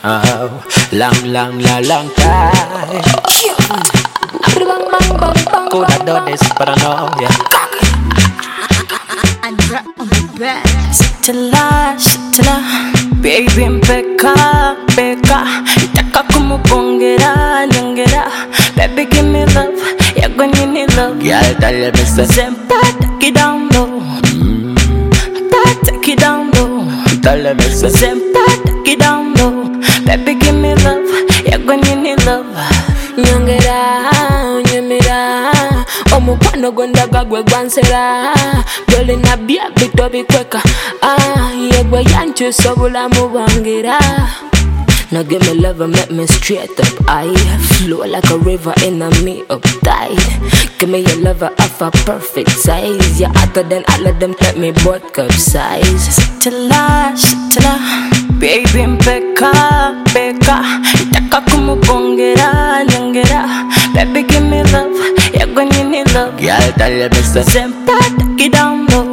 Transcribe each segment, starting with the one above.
Oh, long time. Could have done this, but I know, yeah. Sitala, baby mpeka, itaka kumupongera, nyongera. Baby give me love, you're gonna need love. Girl, tell you me say, Sempa, take it down low. Take it down low. tell you me say, Sempa, take it down low. Baby give me love, you're gonna need love. Nyongera, nyemera. Omukwano gondaga gwe gwansera. Dole na bia bito bikweka. Yegwe yankyusa obulamu bwangira. Now give me love and make me straight up. I flow like a river in a me uptight. Give me your lover of a perfect size. You're hotter than all of them, let me both cup size. Sitala, baby mpeka, itaka kumupongera, nyongera. Baby give me love, you're gonna need love. girl, tell you me say, Sempa, take it down low.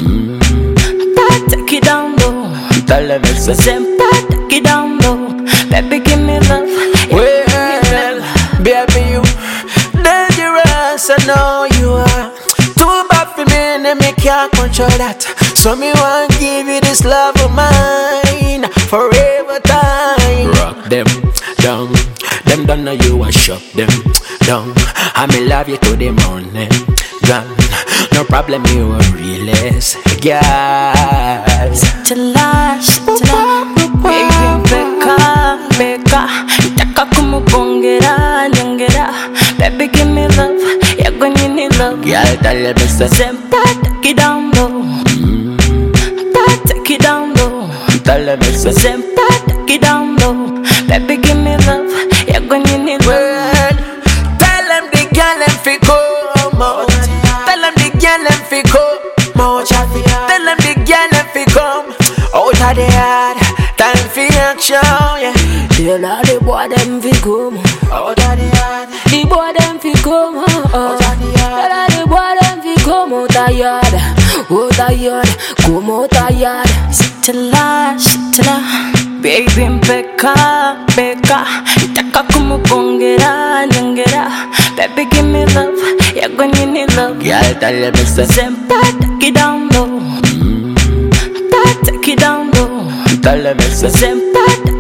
Take it down low. tell you me say, Sempa, take it down low. Baby give me love. well, baby you dangerous, I know you are. Too bad for me and me can't control that. So me want give you this love of mine forever time. Rock them down, them don't know you a shut them down. I me love you to the morning, gone. No problem, you a realest girl. Sitala, baby mpeka, itaka kumupongera, nyongera. Baby give me love, you're gonna need love. Girl, tell you me say, Sempa, take it down low. Take it down low. tell you me say, Sempa, take it down low. Baby give me love, you're gonna need love. well, tell them the girl them fi come out. Tell them the girl them fi come out. Tell them the girl them fi come out of the yard. Time for action, yeah. Tell all the boy them fi come Out of the yard. The boy them fi come out. Tell all the boy them fi come out of yard. Out of yard, come out of yard. Sitala, baby mpeka, itaka kumupongera, nyongera. Baby give me love, you're gonna need love. Girl, tell you me say, Sempa, take it down low. Take it down low. tell you me say, Sempa,